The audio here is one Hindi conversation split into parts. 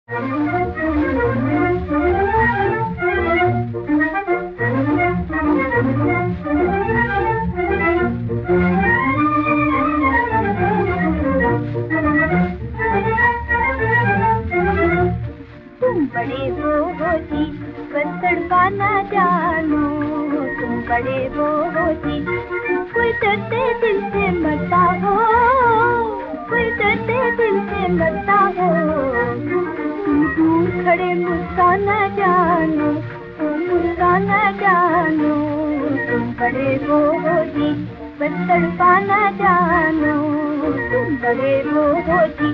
बड़े वो जी बस तड़पा ना जानो, तुम बड़े वो जी कोई डरते दिल से मरता हो, कोई डरते दिल से मरता हो। तुम दूर खड़े मुस्काना जानो, मुस्काना जानो, तुम बड़े वो जी बस तड़पा ना जानो, तुम बड़े वो जी।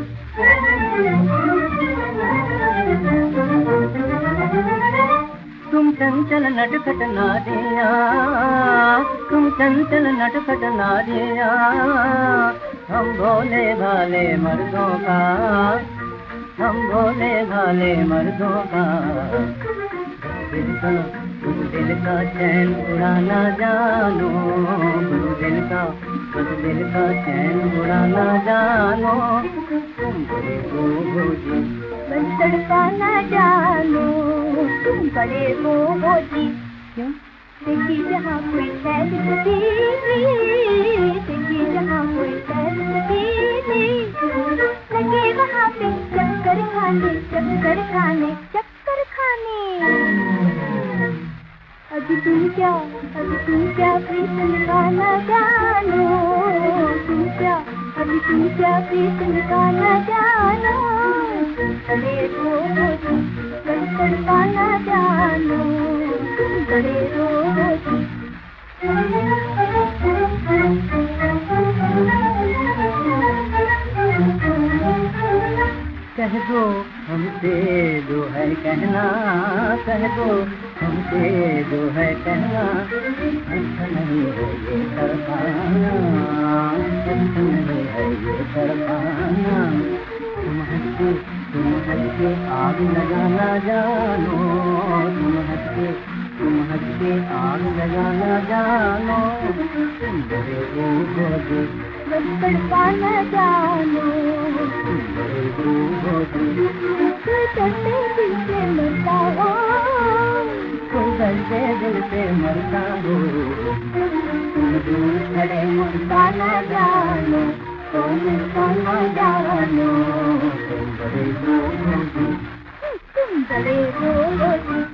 तुम चंचल नटखट नारिया, तुम चंचल नटखट नारिया, हम भोले भाले मर्दों का, हम भोले भाले मर्दों का। दिल का चैन उड़ाना जानो, दिल का चैन उड़ाना जानो, तुम बड़े हो जी बस तड़पाना जानो, तुम बड़े वो जी। क्यों देखी जहाँ कोई शहर कभी, देखी जहाँ कोई शहर कभी, लगे वहाँ पे चक्कर खाने, चक्कर खाने, चक्कर खाने। अभी तुम क्या प्रीत निकालना जानो, तुम क्या अभी तुम क्या प्रीत निकालना जानो, बड़े हो जी बस तड़पाना जानो, तुम बड़े हो जी। कह दो हमसे जो है कहना, कह दो हमसे जो है कहना, अच्छा नहीं है ये तरफाना, अच्छा नहीं है ये तरफाना। तुम हंस के आग लगाना जानो, तुम हंस के आग लगाना जानो, तुम बड़े हो जी बस तड़पाना जानो, तुम बड़े हो जी। कोई डरते दिल से मरता हो, कोई डरते दिल से मरता हो। तुम दूर खड़े मुस्काना जानो, तुम मुस्काना जानो, तुम बड़े हो जी तुम बड़े हो जी।